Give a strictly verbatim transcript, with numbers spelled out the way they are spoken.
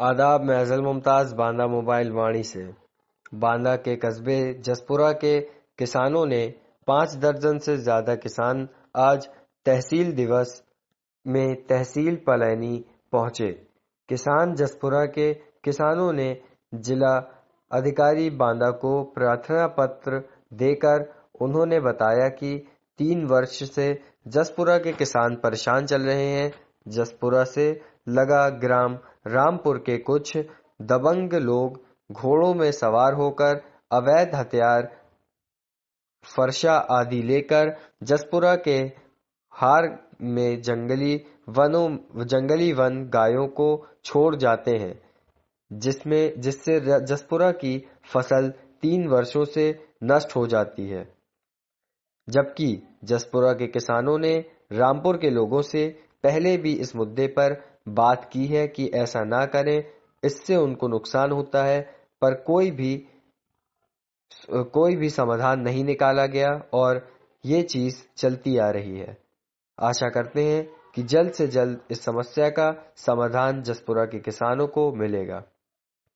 आदाब, मैं अज़ल मुमताज़ बांदा मोबाइल वाणी से। बांदा के कस्बे जसपुरा के किसानों ने पाँच दर्जन से ज्यादा किसान आज तहसील दिवस में तहसील पलैनी पहुंचे। किसान जसपुरा के किसानों ने जिला अधिकारी बांदा को प्रार्थना पत्र देकर उन्होंने बताया कि तीन वर्ष से जसपुरा के किसान परेशान चल रहे हैं। जसपुरा से लगा ग्राम रामपुर के कुछ दबंग लोग घोड़ों में सवार होकर अवैध हथियार, फरसा आदि लेकर जसपुरा के हार में जंगली वनों जंगली वन गायों को छोड़ जाते हैं, जिसमें जिससे जसपुरा की फसल तीन वर्षों से नष्ट हो जाती है। जबकि जसपुरा के किसानों ने रामपुर के लोगों से पहले भी इस मुद्दे पर बात की है कि ऐसा ना करें, इससे उनको नुकसान होता है, पर कोई भी कोई भी समाधान नहीं निकाला गया और ये चीज चलती आ रही है। आशा करते हैं कि जल्द से जल्द इस समस्या का समाधान जसपुरा के किसानों को मिलेगा।